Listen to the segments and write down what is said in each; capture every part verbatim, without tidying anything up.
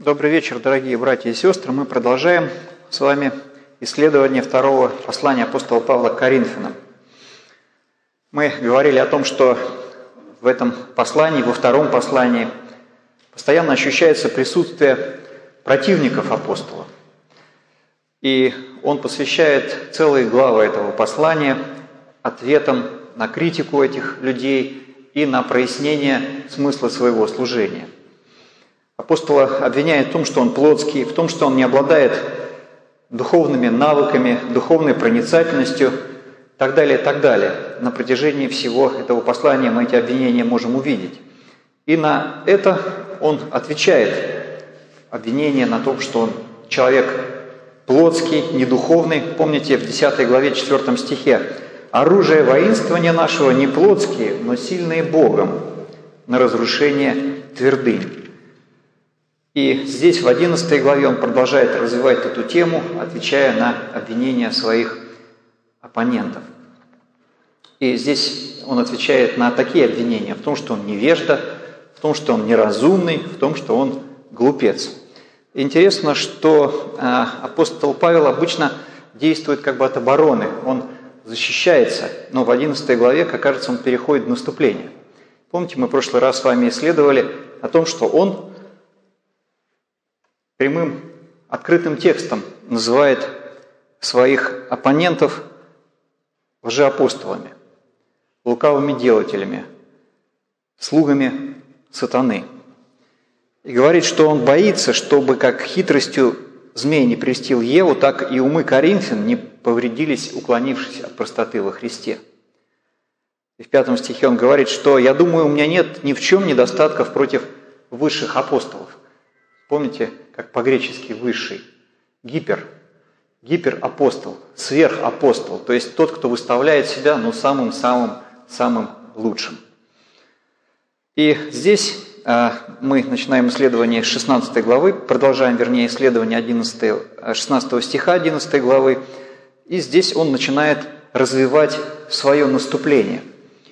Добрый вечер, дорогие братья и сестры. Мы продолжаем с вами исследование второго послания апостола Павла к Коринфянам. Мы говорили о том, что в этом послании, во втором послании, постоянно ощущается присутствие противников апостола. И он посвящает целые главы этого послания ответам на критику этих людей и на прояснение смысла своего служения. Апостола обвиняет в том, что он плотский, в том, что он не обладает духовными навыками, духовной проницательностью, и так далее, и так далее. На протяжении всего этого послания мы эти обвинения можем увидеть. И на это он отвечает. Обвинение на том, что он человек плотский, недуховный. Помните, в десятой главе четвёртом стихе: «Оружие воинствования нашего не плотские, но сильные Богом на разрушение твердынь». И здесь, в одиннадцатой главе, он продолжает развивать эту тему, отвечая на обвинения своих оппонентов. И здесь он отвечает на такие обвинения: в том, что он невежда, в том, что он неразумный, в том, что он глупец. Интересно, что апостол Павел обычно действует как бы от обороны, он защищается, но в одиннадцатой главе, как кажется, он переходит в наступление. Помните, мы в прошлый раз с вами исследовали о том, что он прямым открытым текстом называет своих оппонентов лжеапостолами, лукавыми делателями, слугами сатаны. И говорит, что он боится, чтобы как хитростью змей не прельстил Еву, так и умы коринфян не повредились, уклонившись от простоты во Христе. И в пятом стихе он говорит, что «я думаю, у меня нет ни в чем недостатков против высших апостолов». Помните, как по-гречески «высший», гипер, гиперапостол, сверхапостол, то есть тот, кто выставляет себя ну, самым-самым-самым лучшим. И здесь э, мы начинаем исследование с шестнадцатой главы, продолжаем, вернее, исследование шестнадцатого стиха одиннадцатой главы, и здесь он начинает развивать свое наступление.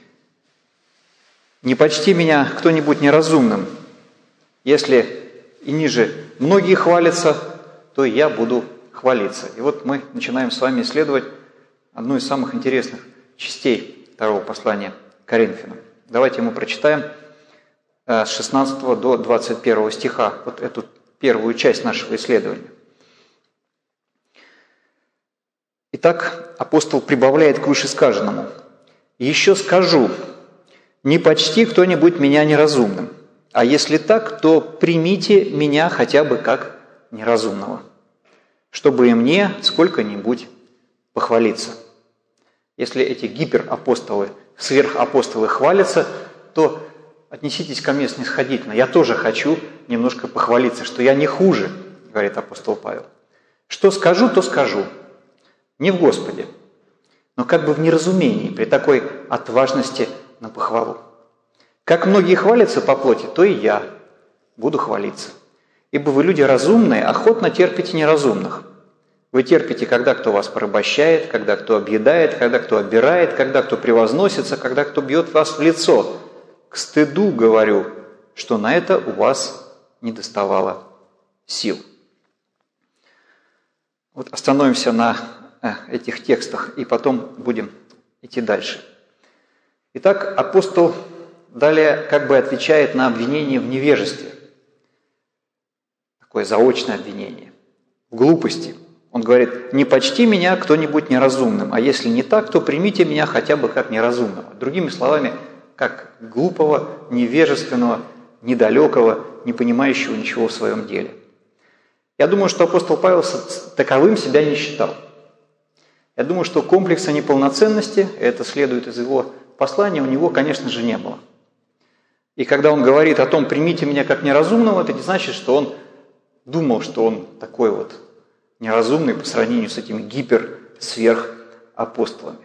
«Не почти меня кто-нибудь неразумным, если и ниже многие хвалятся, то и я буду хвалиться». И вот мы начинаем с вами исследовать одну из самых интересных частей второго послания к Коринфянам. Давайте мы прочитаем с шестнадцатого до двадцать первого стиха вот эту первую часть нашего исследования. Итак, апостол прибавляет к вышесказанному: «Еще скажу, не почти кто-нибудь меня неразумным. А если так, то примите меня хотя бы как неразумного, чтобы и мне сколько-нибудь похвалиться». Если эти гиперапостолы, сверхапостолы хвалятся, то отнеситесь ко мне снисходительно. Я тоже хочу немножко похвалиться, что я не хуже, говорит апостол Павел. Что скажу, то скажу. Не в Господе, но как бы в неразумении, при такой отважности на похвалу. Как многие хвалятся по плоти, то и я буду хвалиться. Ибо вы люди разумные, охотно терпите неразумных. Вы терпите, когда кто вас порабощает, когда кто объедает, когда кто обирает, когда кто превозносится, когда кто бьет вас в лицо. К стыду говорю, что на это у вас не доставало сил». Вот остановимся на этих текстах и потом будем идти дальше. Итак, апостол далее как бы отвечает на обвинение в невежестве. Такое заочное обвинение. В глупости. Он говорит: «Не почти меня кто-нибудь неразумным, а если не так, то примите меня хотя бы как неразумного». Другими словами, как глупого, невежественного, недалекого, не понимающего ничего в своем деле. Я думаю, что апостол Павел таковым себя не считал. Я думаю, что комплекса неполноценности, это следует из его послания, у него, конечно же, не было. И когда он говорит о том, примите меня как неразумного, это не значит, что он думал, что он такой вот неразумный по сравнению с этими гипер-сверхапостолами.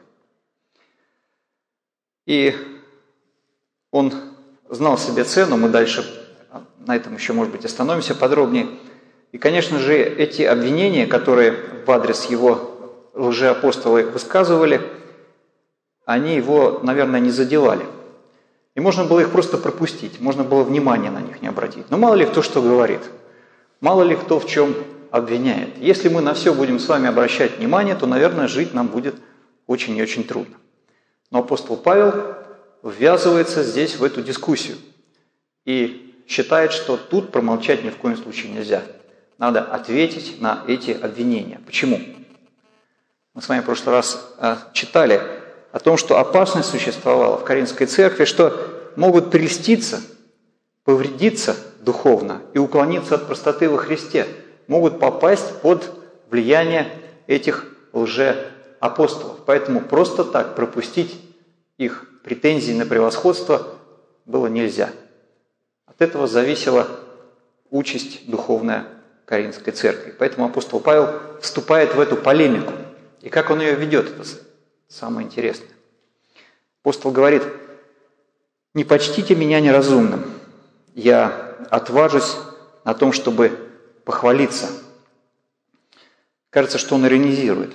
И он знал себе цену, мы дальше на этом еще, может быть, остановимся подробнее. И, конечно же, эти обвинения, которые в адрес его лжеапостолы высказывали, они его, наверное, не задевали. И можно было их просто пропустить, можно было внимания на них не обратить. Но мало ли кто что говорит. мало ли кто в чем обвиняет. Если мы на все будем с вами обращать внимание, то, наверное, жить нам будет очень и очень трудно. Но апостол Павел ввязывается здесь в эту дискуссию и считает, что тут промолчать ни в коем случае нельзя. Надо ответить на эти обвинения. Почему? Мы с вами в прошлый раз читали о том, что опасность существовала в Коринфской церкви, что могут прельститься, повредиться духовно и уклониться от простоты во Христе, могут попасть под влияние этих лжеапостолов. Поэтому просто так пропустить их претензии на превосходство было нельзя. От этого зависела участь духовная Коринфской церкви. Поэтому апостол Павел вступает в эту полемику. И как он ее ведет, это самое интересное. Апостол говорит: «Не почтите меня неразумным, я отважусь на том, чтобы похвалиться». Кажется, что он иронизирует,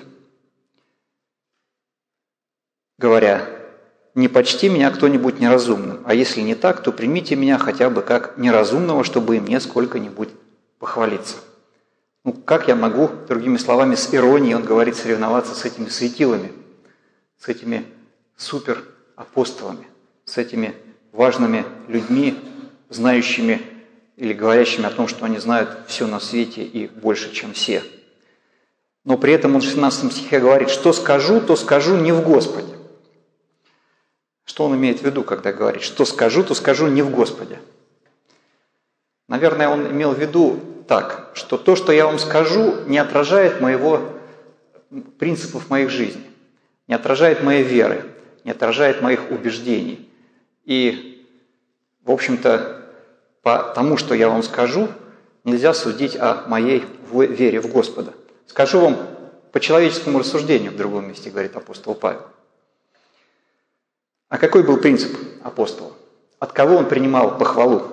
говоря: «Не почти меня кто-нибудь неразумным, а если не так, то примите меня хотя бы как неразумного, чтобы и мне сколько-нибудь похвалиться». Ну, как я могу, другими словами, с иронией, он говорит, соревноваться с этими светилами, с этими суперапостолами, с этими важными людьми, знающими или говорящими о том, что они знают все на свете и больше, чем все. Но при этом он в шестнадцатом стихе говорит: «Что скажу, то скажу не в Господе». Что он имеет в виду, когда говорит: «Что скажу, то скажу не в Господе»? Наверное, он имел в виду так, что то, что я вам скажу, не отражает моего принципов моих жизни, не отражает моей веры, не отражает моих убеждений. И, в общем-то, по тому, что я вам скажу, нельзя судить о моей вере в Господа. Скажу вам по человеческому рассуждению, в другом месте говорит апостол Павел. А какой был принцип апостола? От кого он принимал похвалу?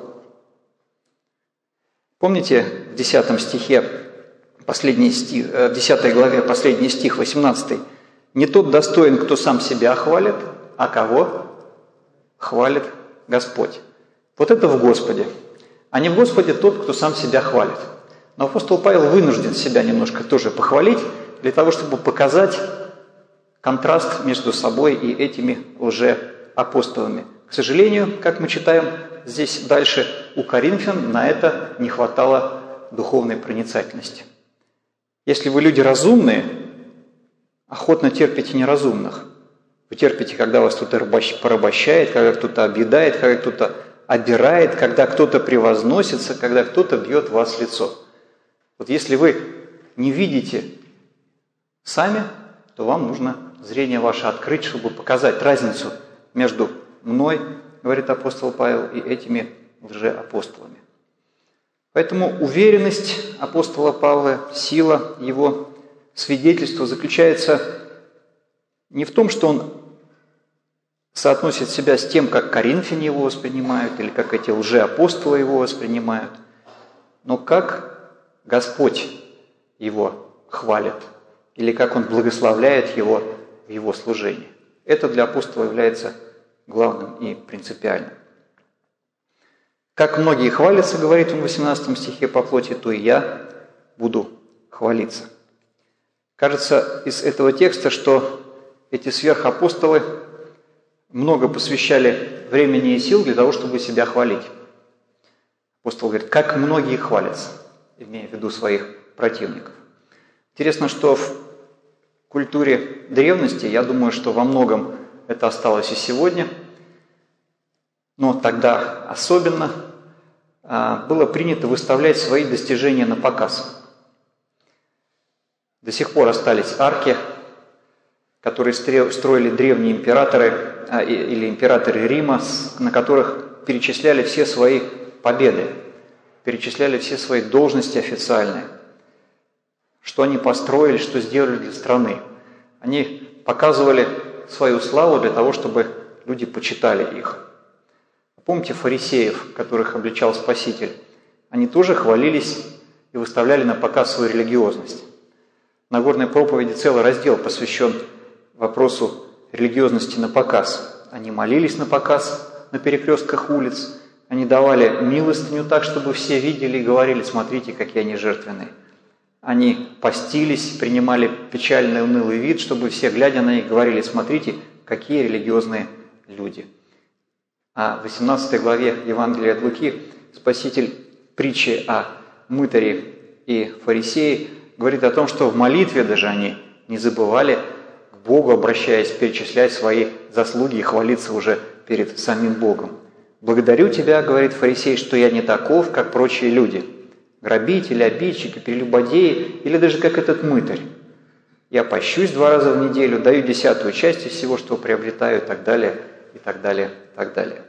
Помните, в десятом стихе, последний стих, в десятой главе, последний стих, восемнадцатый. «Не тот достоин, кто сам себя хвалит, а кого хвалит Господь». Вот это в Господе. А не в Господе тот, кто сам себя хвалит. Но апостол Павел вынужден себя немножко тоже похвалить, для того, чтобы показать контраст между собой и этими лжеапостолами. К сожалению, как мы читаем здесь дальше, у коринфян на это не хватало духовной проницательности. Если вы люди разумные, охотно терпите неразумных. Вы терпите, когда вас кто-то порабощает, когда кто-то объедает, когда кто-то обирает, когда кто-то превозносится, когда кто-то бьет вас в лицо. Вот если вы не видите сами, то вам нужно зрение ваше открыть, чтобы показать разницу между мной, говорит апостол Павел, и этими лжеапостолами. Поэтому уверенность апостола Павла, сила его свидетельства заключается не в том, что он соотносит себя с тем, как коринфяне его воспринимают, или как эти лжеапостолы его воспринимают, но как Господь его хвалит, или как он благословляет его в его служении. Это для апостола является главным и принципиальным. «Как многие хвалятся, — говорит он в восемнадцатом стихе, — по плоти, то и я буду хвалиться». Кажется из этого текста, что эти сверхапостолы много посвящали времени и сил для того, чтобы себя хвалить. Апостол говорит: «Как многие хвалятся», имея в виду своих противников. Интересно, что в культуре древности, я думаю, что во многом это осталось и сегодня, но тогда особенно было принято выставлять свои достижения на показ. До сих пор остались арки, которые строили древние императоры или императоры Рима, на которых перечисляли все свои победы, перечисляли все свои должности официальные, что они построили, что сделали для страны. Они показывали свою славу для того, чтобы люди почитали их. Помните фарисеев, которых обличал Спаситель? Они тоже хвалились и выставляли на показ свою религиозность. В Нагорной проповеди целый раздел посвящен вопросу религиозности на показ. Они молились на показ на перекрестках улиц, Они давали милостыню так, чтобы все видели и говорили: смотрите, какие они жертвенные. Они постились, принимали печальный, унылый вид, чтобы все, глядя на них, говорили: смотрите, какие религиозные люди. А в восемнадцатой главе Евангелия от Луки Спаситель притчи о мытаре и фарисее говорит о том, что в молитве даже они не забывали к Богу, обращаясь, перечислять свои заслуги и хвалиться уже перед самим Богом. «Благодарю тебя, — говорит фарисей, — что я не таков, как прочие люди, грабители, обидчики, прелюбодеи или даже как этот мытарь. Я пощусь два раза в неделю, даю десятую часть из всего, что приобретаю, и так далее, и так далее, и так далее».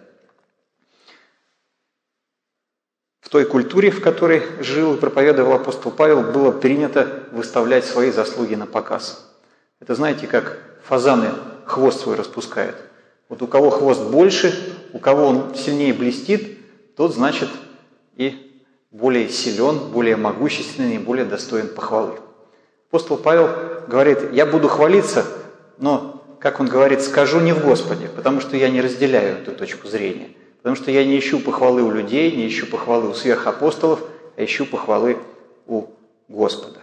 В той культуре, в которой жил и проповедовал апостол Павел, было принято выставлять свои заслуги на показ. Это, знаете, как фазаны хвост свой распускают. Вот у кого хвост больше, у кого он сильнее блестит, тот, значит, и более силен, более могущественный, и более достоин похвалы. Апостол Павел говорит: я буду хвалиться, но, как он говорит, скажу не в Господе, потому что я не разделяю эту точку зрения. Потому что я не ищу похвалы у людей, не ищу похвалы у сверхапостолов, а ищу похвалы у Господа.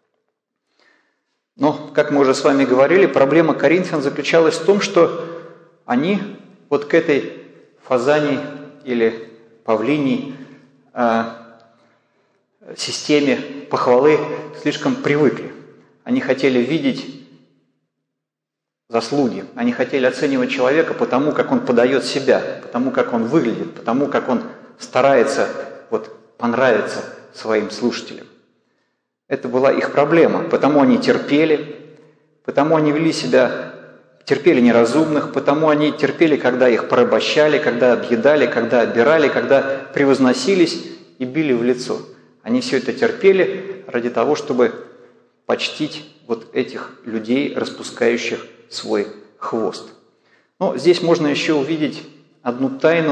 Но, как мы уже с вами говорили, проблема коринфян заключалась в том, что они вот к этой фазании или павлинии э, системе похвалы слишком привыкли. Они хотели видеть заслуги. Они хотели оценивать человека по тому, как он подает себя, по тому, как он выглядит, по тому, как он старается вот, понравиться своим слушателям. Это была их проблема, потому они терпели, потому они вели себя, терпели неразумных, потому они терпели, когда их порабощали, когда объедали, когда обирали, когда превозносились и били в лицо. Они все это терпели ради того, чтобы почтить вот этих людей, распускающих свой хвост. Но здесь можно еще увидеть одну тайну,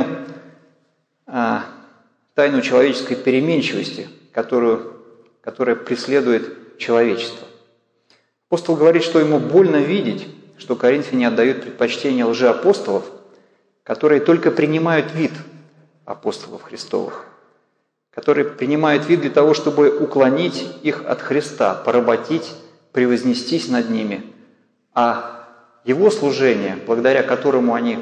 тайну человеческой переменчивости, которую, которая преследует человечество. Апостол говорит, что ему больно видеть, что коринфяне отдают предпочтение лжеапостолов, которые только принимают вид апостолов Христовых, которые принимают вид для того, чтобы уклонить их от Христа, поработить, превознестись над ними, а его служение, благодаря которому они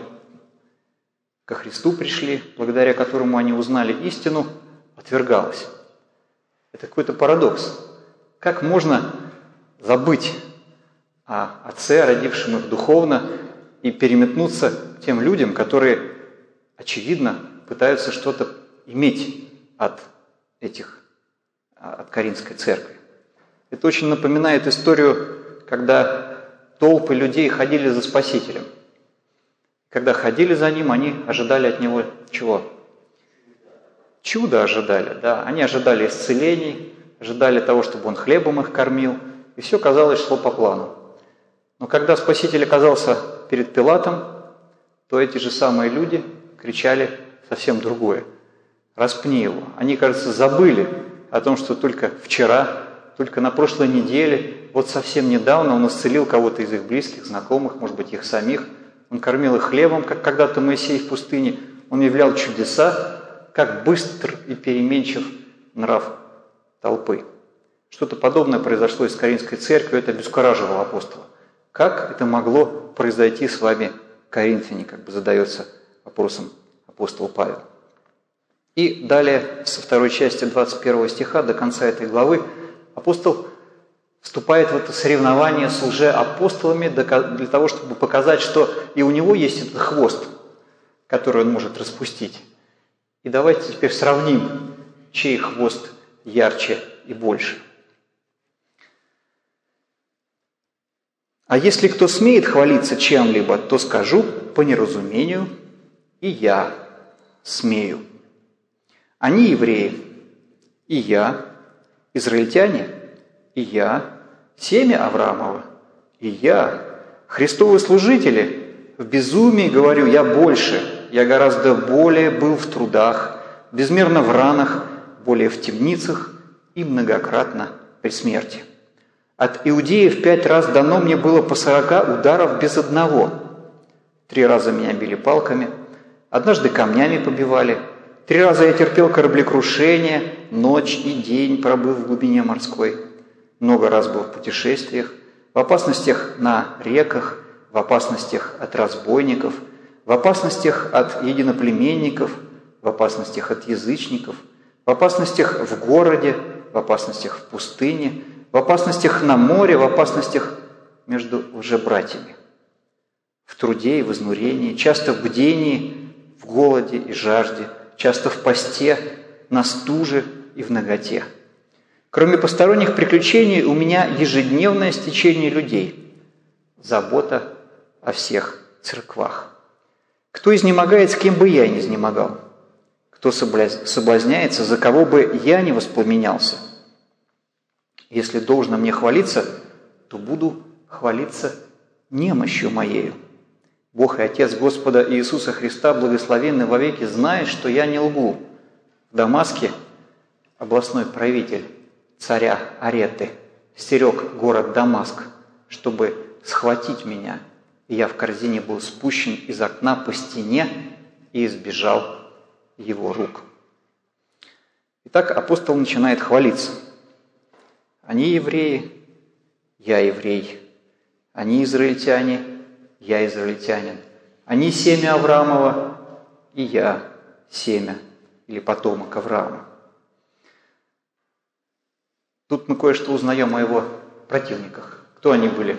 ко Христу пришли, благодаря которому они узнали истину, отвергалось. Это какой-то парадокс. Как можно забыть о Отце, родившем их духовно, и переметнуться к тем людям, которые, очевидно, пытаются что-то иметь от этих, от Коринфской церкви. Это очень напоминает историю, когда толпы людей ходили за Спасителем. Когда ходили за Ним, они ожидали от Него чего? Чудо ожидали, да. Они ожидали исцелений, ожидали того, чтобы Он хлебом их кормил, и все, казалось, шло по плану. Но когда Спаситель оказался перед Пилатом, то эти же самые люди кричали совсем другое. «Распни его». Они, кажется, забыли о том, что только вчера, только на прошлой неделе, вот совсем недавно он исцелил кого-то из их близких, знакомых, может быть, их самих. Он кормил их хлебом, как когда-то Моисей в пустыне. Он являл чудеса, как быстр и переменчив нрав толпы. Что-то подобное произошло и с Коринфской церковью, это обескураживало апостола. Как это могло произойти с вами, коринфяне, как бы задается вопросом апостол Павел. И далее, со второй части двадцать первого стиха до конца этой главы, апостол вступает в это соревнование с лжеапостолами для того, чтобы показать, что и у него есть этот хвост, который он может распустить. И давайте теперь сравним, чей хвост ярче и больше. «А если кто смеет хвалиться чем-либо, то скажу по неразумению, и я смею. Они евреи, и я, израильтяне, и я, семя Авраамова, и я, Христовы служители, в безумии говорю я больше, я гораздо более был в трудах, безмерно в ранах, более в темницах и многократно при смерти. От иудеев пять раз дано мне было по сорока ударов без одного. Три раза меня били палками, однажды камнями побивали, Три раза я терпел кораблекрушение, ночь и день пробыв в глубине морской. Много раз был в путешествиях, в опасностях на реках, в опасностях от разбойников, в опасностях от единоплеменников, в опасностях от язычников, в опасностях в городе, в опасностях в пустыне, в опасностях на море, в опасностях между лжебратьями, в труде и в изнурении, часто в бдении, в голоде и жажде, часто в посте, на стуже и в наготе. Кроме посторонних приключений, у меня ежедневное стечение людей, забота о всех церквах. Кто изнемогает, с кем бы я ни изнемогал? Кто соблазняется, за кого бы я не воспламенялся? Если должно мне хвалиться, то буду хвалиться немощью моею. Бог и Отец Господа Иисуса Христа, благословенный вовеки, знает, что я не лгу. В Дамаске областной правитель царя Ареты стерег город Дамаск, чтобы схватить меня, и я в корзине был спущен из окна по стене и избежал его рук. Итак, апостол начинает хвалиться. Они евреи, я еврей. Они израильтяне, я израильтянин. Они семя Авраамова, и я семя или потомок Авраама. Тут мы кое-что узнаем о его противниках. Кто они были?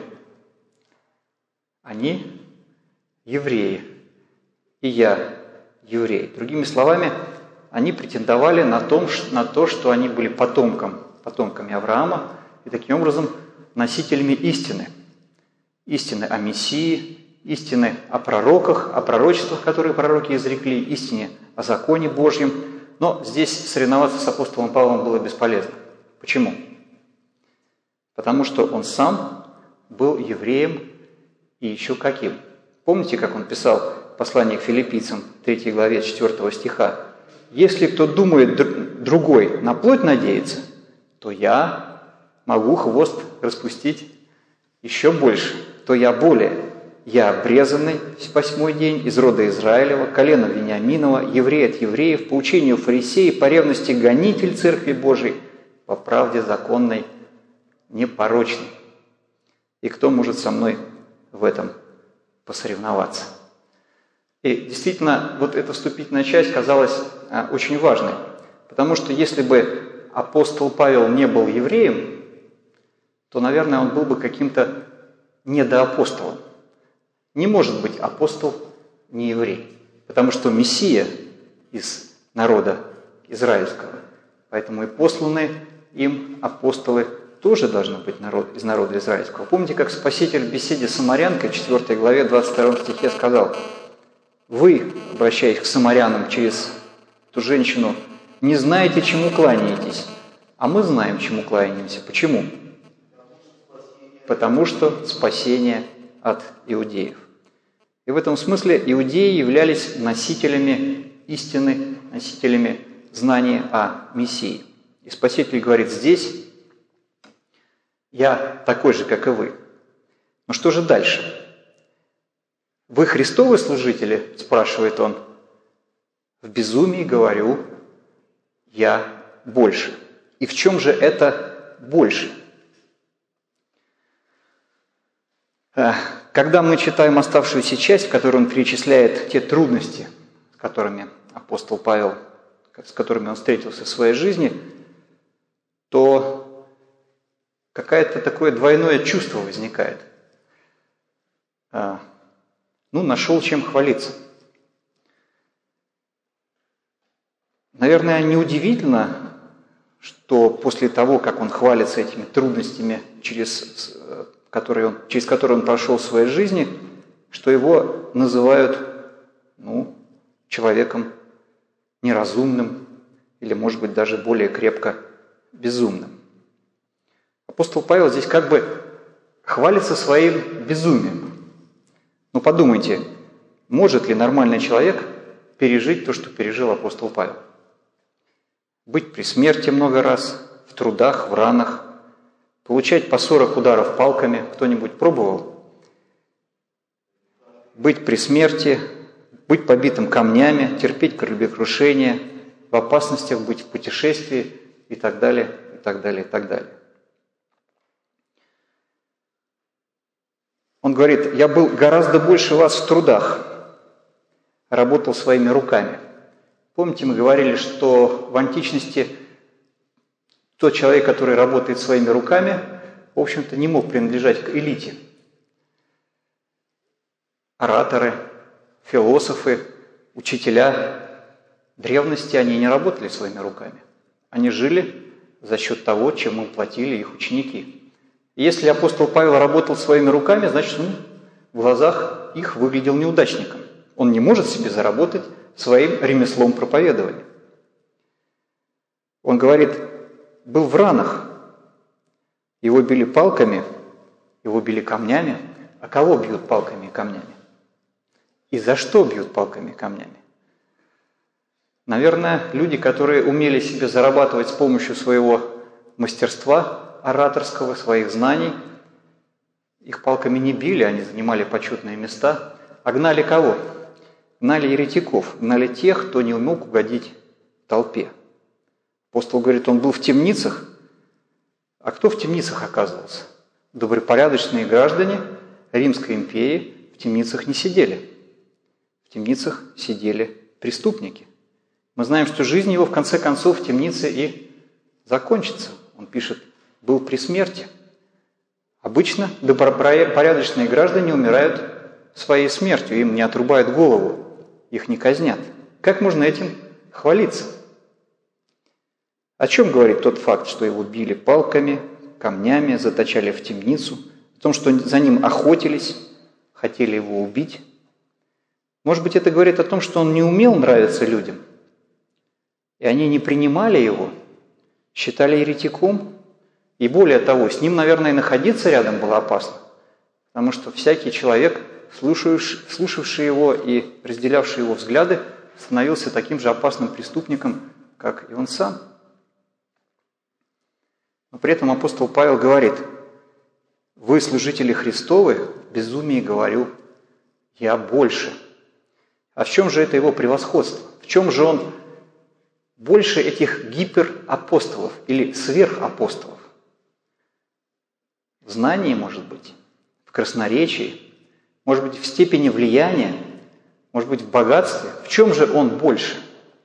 Они евреи, и я еврей. Другими словами, они претендовали на, том, на то, что они были потомком, потомками Авраама и таким образом носителями истины. Истины о Мессии, истины о пророках, о пророчествах, которые пророки изрекли, истине о законе Божьем. Но здесь соревноваться с апостолом Павлом было бесполезно. Почему? Потому что он сам был евреем и еще каким. Помните, как он писал послание к филиппийцам, третьей главе, четвёртого стиха? «Если кто думает другой на плоть надеется, то я могу хвост распустить еще больше, то я более. Я обрезанный в восьмой день из рода Израилева, колена Вениаминова, еврей от евреев, по учению фарисеи, по ревности гонитель Церкви Божией, по правде законной, непорочной. И кто может со мной в этом посоревноваться?» И действительно, вот эта вступительная часть казалась а, очень важной, потому что если бы апостол Павел не был евреем, то, наверное, он был бы каким-то недоапостолом. Не может быть апостол не еврей, потому что Мессия из народа израильского, поэтому и посланные им апостолы тоже должны быть народ, из народа израильского. Помните, как Спаситель в беседе с самарянкой в четвёртой главе двадцать втором стихе сказал: «Вы, обращаясь к самарянам через ту женщину, не знаете, чему кланяетесь, а мы знаем, чему кланяемся». Почему? Потому что спасение от иудеев. И в этом смысле иудеи являлись носителями истины, носителями знания о Мессии. И Спаситель говорит здесь: «Я такой же, как и вы». Но что же дальше? «Вы Христовы служители?» – спрашивает он. «В безумии говорю, я больше». И в чем же это больше? Когда мы читаем оставшуюся часть, в которой он перечисляет те трудности, с которыми апостол Павел, с которыми он встретился в своей жизни, то какое-то такое двойное чувство возникает. Ну, нашел чем хвалиться. Наверное, неудивительно, что после того, как он хвалится этими трудностями, через которые он, через которые он прошел в своей жизни, что его называют, ну, человеком неразумным или, может быть, даже более крепко безумным. Апостол Павел здесь как бы хвалится своим безумием. Ну, подумайте, может ли нормальный человек пережить то, что пережил апостол Павел? Быть при смерти много раз, в трудах, в ранах, получать по сорок ударов палками. Кто-нибудь пробовал? Быть при смерти, быть побитым камнями, терпеть кораблекрушение, в опасностях, быть в путешествии и так далее, и так далее, и так далее. Он говорит: «Я был гораздо больше вас в трудах, работал своими руками». Помните, мы говорили, что в античности тот человек, который работает своими руками, в общем-то, не мог принадлежать к элите. Ораторы, философы, учителя древности, они не работали своими руками. Они жили за счет того, чем им платили их ученики. И если апостол Павел работал своими руками, значит, он в глазах их выглядел неудачником. Он не может себе заработать своим ремеслом проповедования. Он говорит: был в ранах, его били палками, его били камнями. А кого бьют палками и камнями? И за что бьют палками и камнями? Наверное, люди, которые умели себе зарабатывать с помощью своего мастерства ораторского, своих знаний, их палками не били, они занимали почетные места, а гнали кого? Гнали еретиков, гнали тех, кто не мог угодить толпе. Апостол говорит, он был в темницах. А кто в темницах оказывался? Добропорядочные граждане Римской империи в темницах не сидели. В темницах сидели преступники. Мы знаем, что жизнь его в конце концов в темнице и закончится. Он пишет, был при смерти. Обычно добропорядочные граждане умирают своей смертью, им не отрубают голову, их не казнят. Как можно этим хвалиться? О чем говорит тот факт, что его били палками, камнями, заточали в темницу, о том, что за ним охотились, хотели его убить? Может быть, это говорит о том, что он не умел нравиться людям, и они не принимали его, считали еретиком, и более того, с ним, наверное, и находиться рядом было опасно, потому что всякий человек, слушавший его и разделявший его взгляды, становился таким же опасным преступником, как и он сам. Но при этом апостол Павел говорит, вы, служители Христовы, в безумии говорю, я больше. А в чем же это его превосходство? В чем же он больше этих гиперапостолов или сверхапостолов? В знании, может быть, в красноречии, может быть, в степени влияния, может быть, в богатстве. В чем же он больше?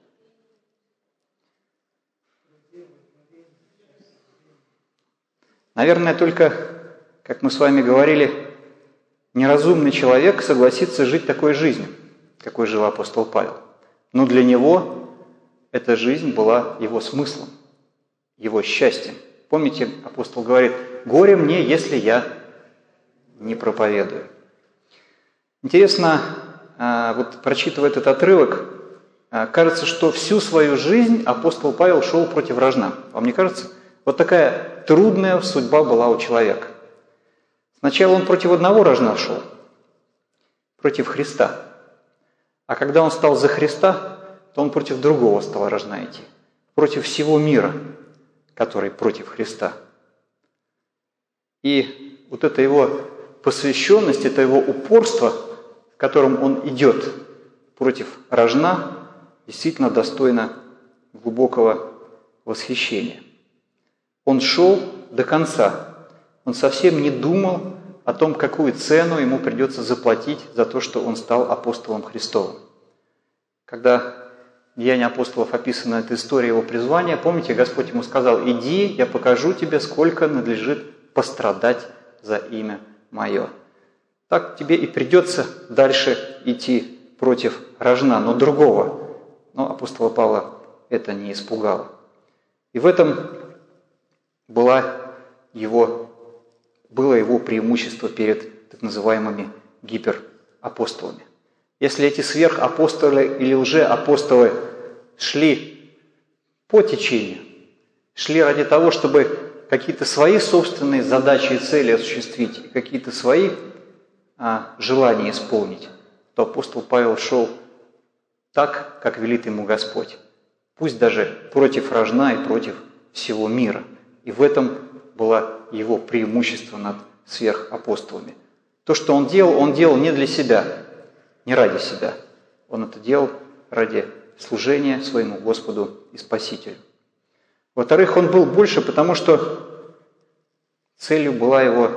Наверное, только, как мы с вами говорили, неразумный человек согласится жить такой жизнью, какой жил апостол Павел. Но для него эта жизнь была его смыслом, его счастьем. Помните, апостол говорит, горе мне, если я не проповедую. Интересно, вот прочитывая этот отрывок, кажется, что всю свою жизнь апостол Павел шел против рожна. Вам не кажется? Вот такая трудная судьба была у человека. Сначала он против одного рожна шел, против Христа. А когда он стал за Христа, то он против другого стал рожна идти. Против всего мира, который против Христа. И вот эта его посвященность, это его упорство, в котором он идет против рожна, действительно достойно глубокого восхищения. Он шел до конца. Он совсем не думал о том, какую цену ему придется заплатить за то, что он стал апостолом Христовым. Когда в Деяниях апостолов описана эта история его призвания, помните, Господь ему сказал, иди, я покажу тебе, сколько надлежит пострадать за имя мое. Так тебе и придется дальше идти против рожна, но другого. Но апостола Павла это не испугало. И в этом была его, было его преимущество перед так называемыми гиперапостолами. Если эти сверхапостолы или лжеапостолы шли по течению, шли ради того, чтобы какие-то свои собственные задачи и цели осуществить, какие-то свои а, желания исполнить, то апостол Павел шел так, как велит ему Господь. Пусть даже против рожна и против всего мира. И в этом было его преимущество над сверхапостолами. То, что он делал, он делал не для себя, не ради себя. Он это делал ради служение своему Господу и Спасителю. Во-вторых, он был больше, потому что целью была его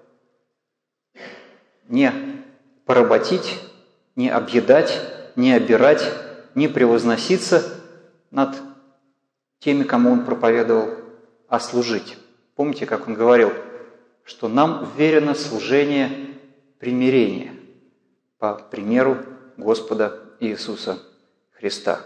не поработить, не объедать, не обирать, не превозноситься над теми, кому он проповедовал, а служить. Помните, как он говорил, что нам верено служение примирения по примеру Господа Иисуса Христа.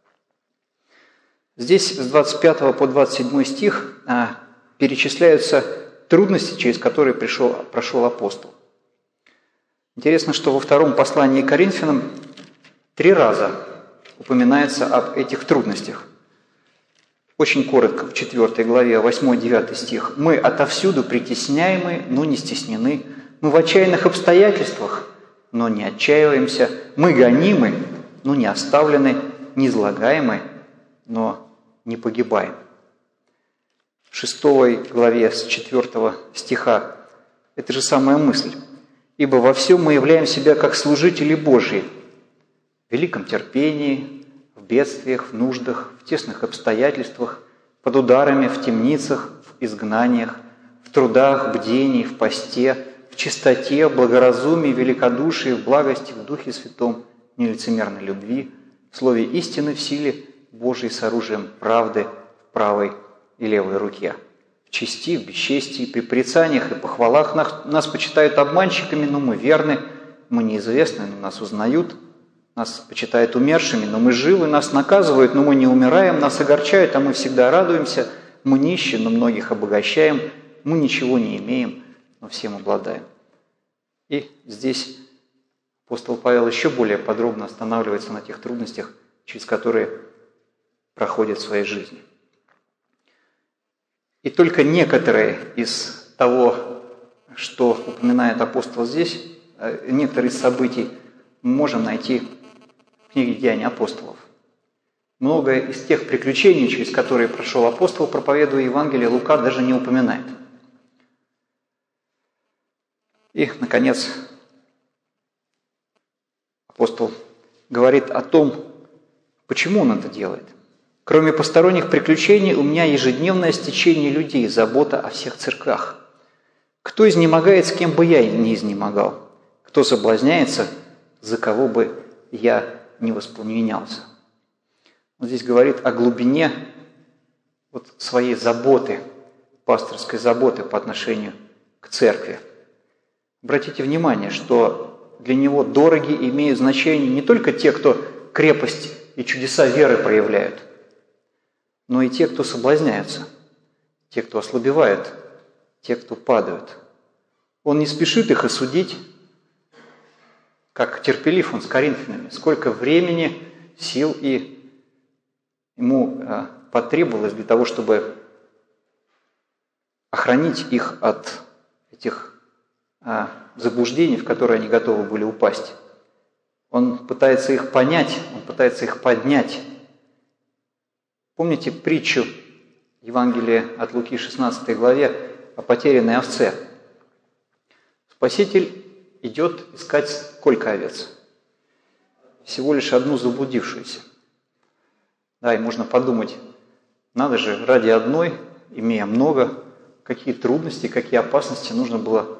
Здесь с двадцать пятого по двадцать седьмой стих а, перечисляются трудности, через которые пришел, прошел апостол. Интересно, что во втором послании к Коринфянам три раза упоминается об этих трудностях. Очень коротко, в четвёртой главе, восьмой-девятый стих. «Мы отовсюду притесняемы, но не стеснены. Мы в отчаянных обстоятельствах, но не отчаиваемся. Мы гонимы, но не оставлены. Не излагаемы, но не погибаем». В шестой главе с четвёртого стиха это же самая мысль. «Ибо во всем мы являем себя как служители Божьи, в великом терпении, в бедствиях, в нуждах, в тесных обстоятельствах, под ударами, в темницах, в изгнаниях, в трудах, бдении, в посте, в чистоте, в благоразумии, в великодушии, в благости, в Духе Святом, в нелицемерной любви, в слове истины, в силе Божией с оружием правды в правой и левой руке, в чести, в бесчестии, при порицаниях и похвалах нас, нас почитают обманщиками, но мы верны, мы неизвестны, но нас узнают, нас почитают умершими, но мы живы, нас наказывают, но мы не умираем, нас огорчают, а мы всегда радуемся, мы нищи, но многих обогащаем, мы ничего не имеем, но всем обладаем». И здесь апостол Павел еще более подробно останавливается на тех трудностях, через которые проходит в своей жизни. И только некоторые из того, что упоминает апостол здесь, некоторые из событий мы можем найти в книге «Деяния апостолов». Многое из тех приключений, через которые прошел апостол, проповедуя Евангелие, Лука даже не упоминает. И, наконец, апостол говорит о том, почему он это делает. «Кроме посторонних приключений, у меня ежедневное стечение людей, забота о всех церквях. Кто изнемогает, с кем бы я не изнемогал? Кто соблазняется, за кого бы я не воспламенялся?» Он здесь говорит о глубине вот своей заботы, пасторской заботы по отношению к церкви. Обратите внимание, что для него дороги имеют значение не только те, кто крепость и чудеса веры проявляют, но и те, кто соблазняются, те, кто ослабевают, те, кто падают. Он не спешит их осудить, как терпелив он с коринфянами. Сколько времени, сил и ему потребовалось для того, чтобы охранить их от этих заблуждений, в которые они готовы были упасть. Он пытается их понять, он пытается их поднять. Помните притчу Евангелия от Луки шестнадцатой главе о потерянной овце? Спаситель идет искать сколько овец? Всего лишь одну заблудившуюся. Да, и можно подумать, надо же, ради одной, имея много, какие трудности, какие опасности нужно было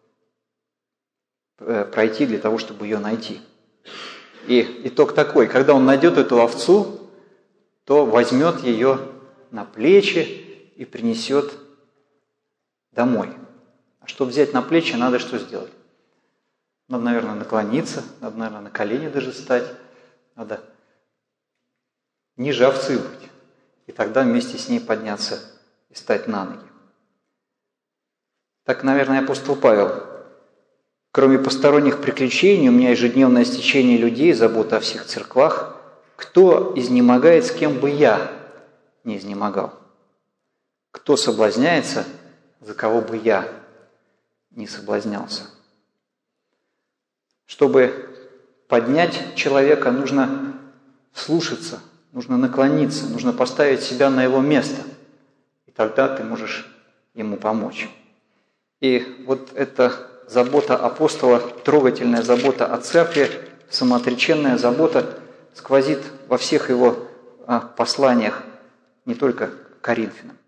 пройти для того, чтобы ее найти. И итог такой: когда он найдет эту овцу, то возьмет ее на плечи и принесет домой. А чтобы взять на плечи, надо что сделать? Надо, наверное, наклониться, надо, наверное, на колени даже стать, надо ниже овцы быть, и тогда вместе с ней подняться и стать на ноги. Так, наверное, апостол Павел: кроме посторонних приключений, у меня ежедневное стечение людей, забота о всех церквах. Кто изнемогает, с кем бы я не изнемогал? Кто соблазняется, за кого бы я не соблазнялся? Чтобы поднять человека, нужно слушаться, нужно наклониться, нужно поставить себя на его место. И тогда ты можешь ему помочь. И вот эта забота апостола, трогательная забота о церкви, самоотреченная забота сквозит во всех его посланиях, не только к Коринфянам.